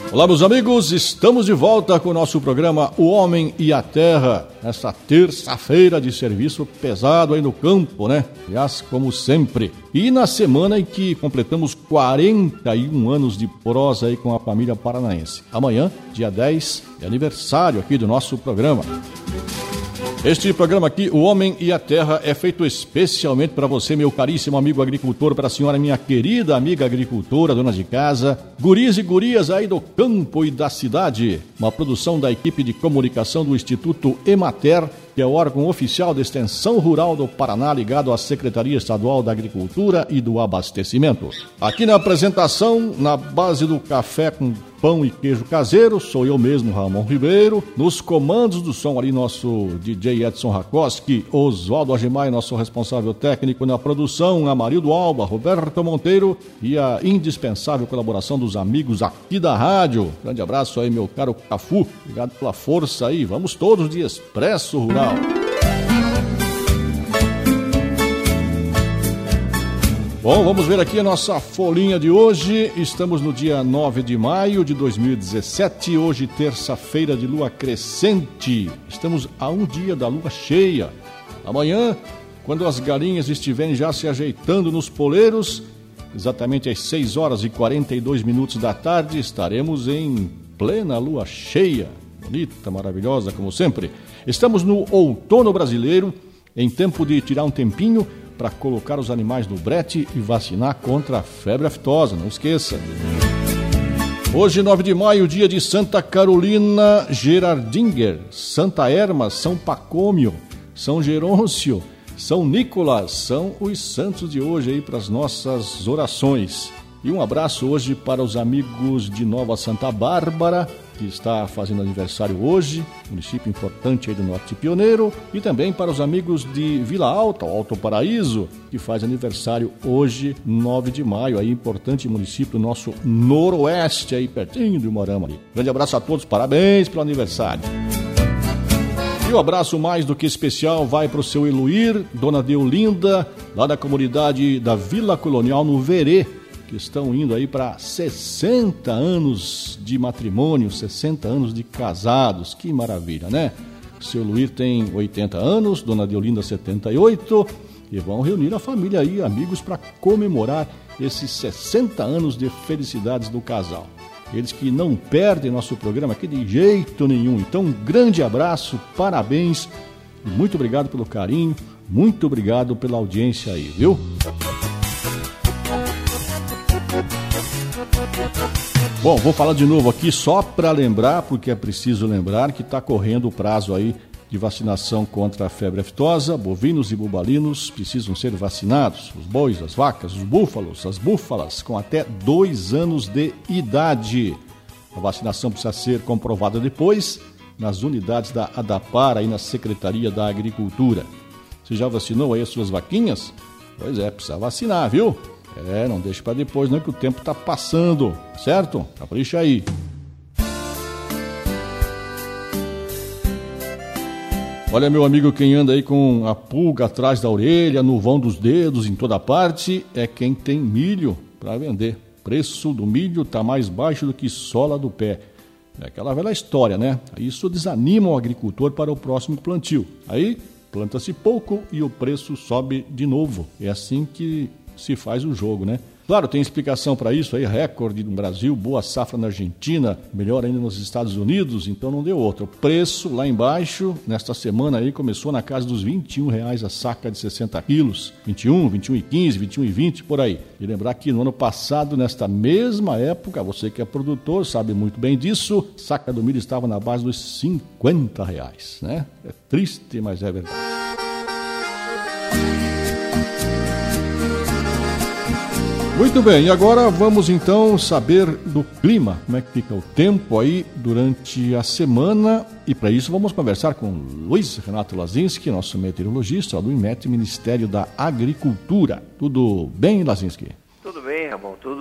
Olá, meus amigos, estamos de volta com o nosso programa O Homem e a Terra, nesta terça-feira de serviço pesado aí no campo, né? Aliás, como sempre. E na semana em que completamos 41 anos de prosa aí com a família paranaense. Amanhã, dia 10, é aniversário aqui do nosso programa. Este programa aqui, O Homem e a Terra, é feito especialmente para você, meu caríssimo amigo agricultor, para a senhora, minha querida amiga agricultora, dona de casa, guris e gurias aí do campo e da cidade. Uma produção da equipe de comunicação do Instituto Emater, que é o órgão oficial da Extensão Rural do Paraná, ligado à Secretaria Estadual da Agricultura e do Abastecimento. Aqui na apresentação, na base do café com pão e queijo caseiro, sou eu mesmo, Ramon Ribeiro. Nos comandos do som ali, nosso DJ Edson Rakoski, Oswaldo Agemai, nosso responsável técnico na produção, Amarildo Alba, Roberto Monteiro e a indispensável colaboração dos amigos aqui da rádio. Grande abraço aí, meu caro Cafu. Obrigado pela força aí. Vamos todos de Expresso Rural. Bom, vamos ver aqui a nossa folhinha de hoje. Estamos no dia 9 de maio de 2017, hoje terça-feira de lua crescente. Estamos a um dia da lua cheia. Amanhã, quando as galinhas estiverem já se ajeitando nos poleiros, exatamente às 6 horas e 42 minutos da tarde, estaremos em plena lua cheia. Bonita, maravilhosa, como sempre. Estamos no outono brasileiro, em tempo de tirar um tempinho para colocar os animais no brete e vacinar contra a febre aftosa, não esqueça. Hoje, 9 de maio, dia de Santa Carolina Gerardinger, Santa Erma, São Pacômio, São Gerôncio, São Nicolas, são os santos de hoje aí para as nossas orações. E um abraço hoje para os amigos de Nova Santa Bárbara, que está fazendo aniversário hoje, município importante aí do Norte Pioneiro, e também para os amigos de Vila Alta, Alto Paraíso, que faz aniversário hoje, 9 de maio, aí importante município do nosso noroeste, aí pertinho do Morama ali. Grande abraço a todos, parabéns pelo aniversário. E o abraço mais do que especial vai para o seu Eluir, Dona Deolinda, lá da comunidade da Vila Colonial no Verê, que estão indo aí para 60 anos de matrimônio, 60 anos de casados. Que maravilha, né? O seu Luir tem 80 anos, Dona Deolinda 78, e vão reunir a família aí, amigos, para comemorar esses 60 anos de felicidades do casal. Eles que não perdem nosso programa aqui de jeito nenhum. Então, um grande abraço, parabéns, e muito obrigado pelo carinho, muito obrigado pela audiência aí, viu? Bom, vou falar de novo aqui só para lembrar, porque é preciso lembrar que está correndo o prazo aí de vacinação contra a febre aftosa. Bovinos e bubalinos precisam ser vacinados. Os bois, as vacas, os búfalos, as búfalas com até 2 anos de idade. A vacinação precisa ser comprovada depois nas unidades da ADAPAR, aí na Secretaria da Agricultura. Você já vacinou aí as suas vaquinhas? Pois é, precisa vacinar, viu? Não deixe para depois, não, que o tempo está passando, certo? Capricha aí. Olha, meu amigo, quem anda aí com a pulga atrás da orelha, no vão dos dedos, em toda parte, é quem tem milho para vender. O preço do milho está mais baixo do que sola do pé. É aquela velha história, né? Isso desanima o agricultor para o próximo plantio. Aí planta-se pouco e o preço sobe de novo. É assim que se faz o jogo, né? Claro, tem explicação para isso aí, recorde no Brasil, boa safra na Argentina, melhor ainda nos Estados Unidos, então não deu outra. O preço lá embaixo, nesta semana aí, começou na casa dos R$21 a saca de 60 quilos, 21, 21,15, 21,20, por aí. E lembrar que no ano passado, nesta mesma época, você que é produtor sabe muito bem disso, saca do milho estava na base dos R$50, né? É triste, mas é verdade. Muito bem, e agora vamos então saber do clima, como é que fica o tempo aí durante a semana, e para isso vamos conversar com Luiz Renato Lazinski, nosso meteorologista do IMET, Ministério da Agricultura. Tudo bem, Lazinski? Tudo bem, Ramon, tudo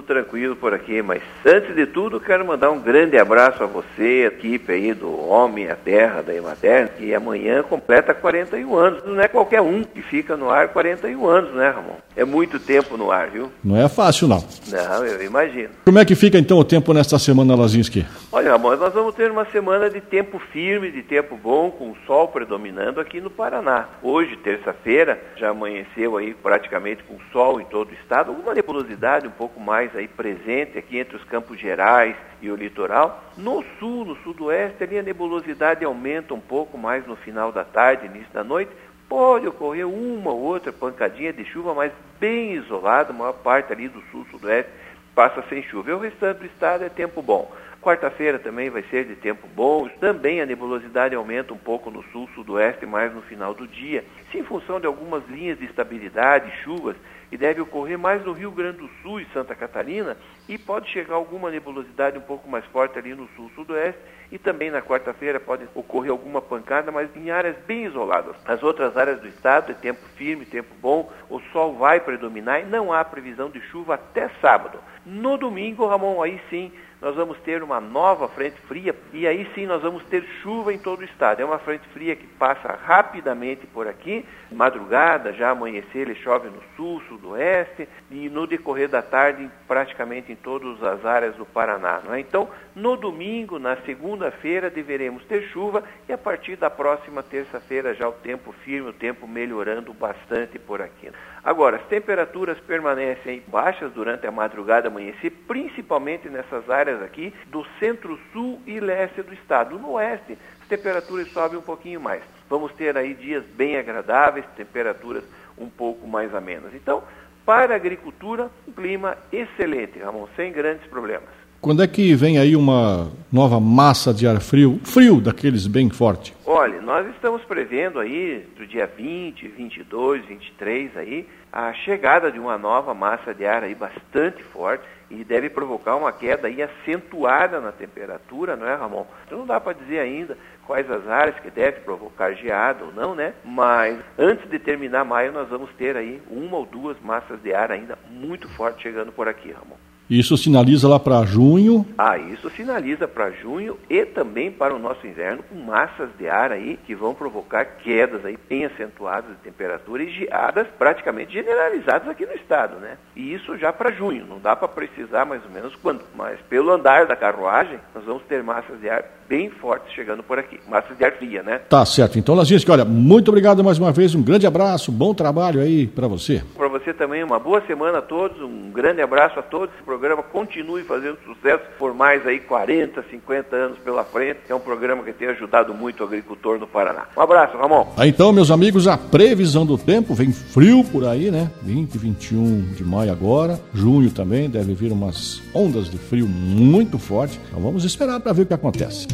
tranquilo por aqui, mas antes de tudo quero mandar um grande abraço a você, a equipe aí do Homem à Terra, da Emater, que amanhã completa 41 anos. Não é qualquer um que fica no ar 41 anos, né, Ramon? É muito tempo no ar, viu? Não é fácil, não. Não, eu imagino. Como é que fica então o tempo nesta semana, Lazinski? Olha, Ramon, nós vamos ter uma semana de tempo firme, de tempo bom, com o sol predominando aqui no Paraná. Hoje, terça-feira, já amanheceu aí praticamente com sol em todo o estado, alguma nebulosidade um pouco mais aí presente aqui entre os Campos Gerais e o litoral. No sul, no sudoeste, ali a nebulosidade aumenta um pouco mais no final da tarde, início da noite. Pode ocorrer uma ou outra pancadinha de chuva, mas bem isolada, a maior parte ali do sul, sudoeste, passa sem chuva. E o restante do estado é tempo bom. Quarta-feira também vai ser de tempo bom. Também a nebulosidade aumenta um pouco no sul, sudoeste, mais no final do dia. Isso em função de algumas linhas de estabilidade, chuvas, e deve ocorrer mais no Rio Grande do Sul e Santa Catarina, e pode chegar alguma nebulosidade um pouco mais forte ali no sul, sudoeste, e também na quarta-feira pode ocorrer alguma pancada, mas em áreas bem isoladas. As outras áreas do estado é tempo firme, tempo bom, o sol vai predominar e não há previsão de chuva até sábado. No domingo, Ramon, aí sim, nós vamos ter uma nova frente fria e aí sim nós vamos ter chuva em todo o estado. É uma frente fria que passa rapidamente por aqui, madrugada, já amanhecer, ele chove no sul, sudoeste e no decorrer da tarde praticamente em todas as áreas do Paraná, não é? Então, no domingo, na segunda-feira, deveremos ter chuva e a partir da próxima terça-feira já o tempo firme, o tempo melhorando bastante por aqui. Agora, as temperaturas permanecem baixas durante a madrugada, amanhecer, principalmente nessas áreas aqui do centro-sul e leste do estado. No oeste, as temperaturas sobem um pouquinho mais. Vamos ter aí dias bem agradáveis, temperaturas um pouco mais amenas. Então, para a agricultura, um clima excelente, Ramon, sem grandes problemas. Quando é que vem aí uma nova massa de ar frio, daqueles bem forte? Olha, nós estamos prevendo aí, do dia 20, 22, 23 aí, a chegada de uma nova massa de ar aí bastante forte e deve provocar uma queda aí acentuada na temperatura, não é, Ramon? Então não dá para dizer ainda quais as áreas que deve provocar geada ou não, né? Mas antes de terminar maio nós vamos ter aí uma ou duas massas de ar ainda muito fortes chegando por aqui, Ramon. Isso sinaliza lá para junho? Isso sinaliza para junho e também para o nosso inverno, com massas de ar aí que vão provocar quedas aí bem acentuadas de temperatura e geadas praticamente generalizadas aqui no estado, né? E isso já para junho, não dá para precisar mais ou menos quando, mas pelo andar da carruagem, nós vamos ter massas de ar bem fortes chegando por aqui, massas de ar fria, né? Tá certo. Então, Lazinski, olha, muito obrigado mais uma vez, um grande abraço, bom trabalho aí para você. Para você também, uma boa semana a todos, um grande abraço a todos. Esse programa continue fazendo sucesso por mais aí 40, 50 anos pela frente. É um programa que tem ajudado muito o agricultor no Paraná. Um abraço, Ramon. Então, meus amigos, a previsão do tempo, vem frio por aí, né? 20, 21 de maio agora, junho também, deve vir umas ondas de frio muito forte. Então vamos esperar para ver o que acontece.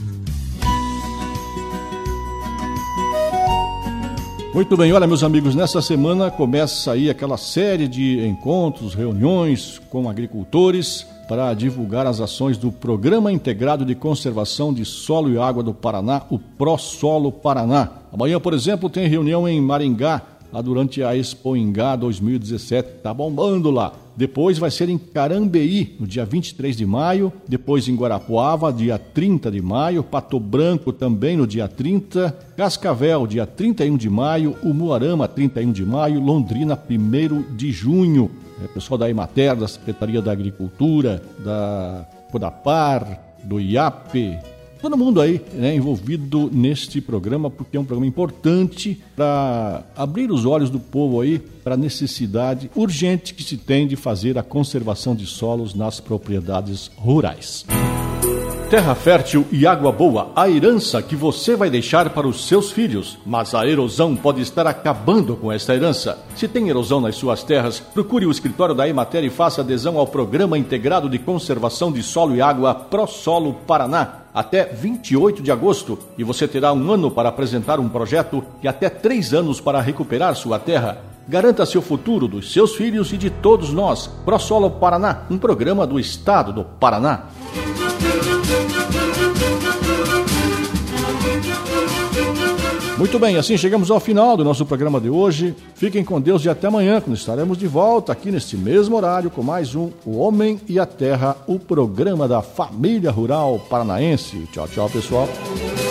Muito bem, olha, meus amigos, nessa semana começa aí aquela série de encontros, reuniões com agricultores para divulgar as ações do Programa Integrado de Conservação de Solo e Água do Paraná, o ProSolo Paraná. Amanhã, por exemplo, tem reunião em Maringá, lá durante a Expo Ingá 2017, tá bombando lá. Depois vai ser em Carambeí, no dia 23 de maio, depois em Guarapuava, dia 30 de maio, Pato Branco também no dia 30, Cascavel, dia 31 de maio, Umuarama, 31 de maio, Londrina, 1º de junho. Pessoal da Emater, da Secretaria da Agricultura, da Codapar, do IAP, todo mundo aí, né, envolvido neste programa, porque é um programa importante para abrir os olhos do povo aí para a necessidade urgente que se tem de fazer a conservação de solos nas propriedades rurais. Terra fértil e água boa, a herança que você vai deixar para os seus filhos. Mas a erosão pode estar acabando com esta herança. Se tem erosão nas suas terras, procure o escritório da Emater e faça adesão ao Programa Integrado de Conservação de Solo e Água ProSolo Paraná. Até 28 de agosto, e você terá 1 ano para apresentar um projeto e até 3 anos para recuperar sua terra. Garanta seu futuro dos seus filhos e de todos nós. ProSolo Paraná, um programa do Estado do Paraná. Muito bem, assim chegamos ao final do nosso programa de hoje. Fiquem com Deus e até amanhã, quando estaremos de volta aqui neste mesmo horário com mais um O Homem e a Terra, o programa da família rural paranaense. Tchau, tchau, pessoal.